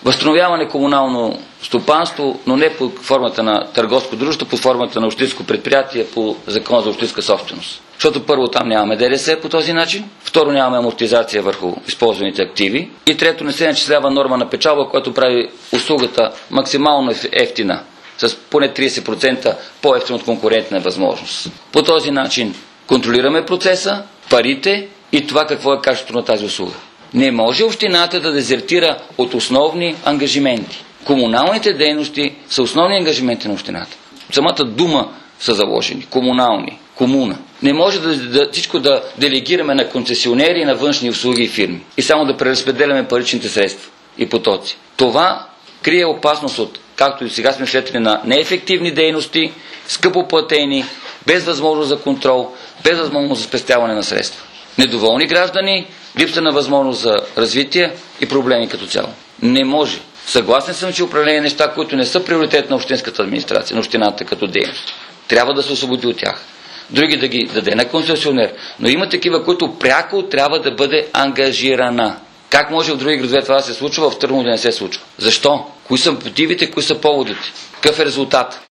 Възстановяване комунално стопанство, но не под формата на търговско дружество, под формата на общинско предприятие по Закона за общинска собственост. Защото първо там нямаме ДДС по този начин, второ нямаме амортизация върху използваните активи и трето не се начислява норма на печалба, която прави услугата максимално ефтина, с поне 30% по-ефтина от конкурентна възможност. По този начин контролираме процеса, парите и това какво е качеството на тази услуга. Не може общината да дезертира от основни ангажименти. Комуналните дейности са основни ангажименти на общината. Самата дума са заложени. Комунални. Комуна. Не може всичко да делегираме на концесионери, на външни услуги и фирми. И само да преразпределяме паричните средства и потоци. Това крие опасност от, както и сега сме свидетели на неефективни дейности, скъпоплатени, без възможност за контрол, без възможност за спестяване на средства. Недоволни граждани, липса на възможност за развитие и проблеми като цяло. Не може. Съгласен съм, че управление неща, които не са приоритет на общинската администрация, на общината като дейност. Трябва да се освободи от тях. Други да ги даде на концесионер. Но има такива, които пряко трябва да бъде ангажирана. Как може в други градове това да се случва, в Търново да не се случва? Защо? Кои са мотивите, кои са поводите? Какъв е резултат?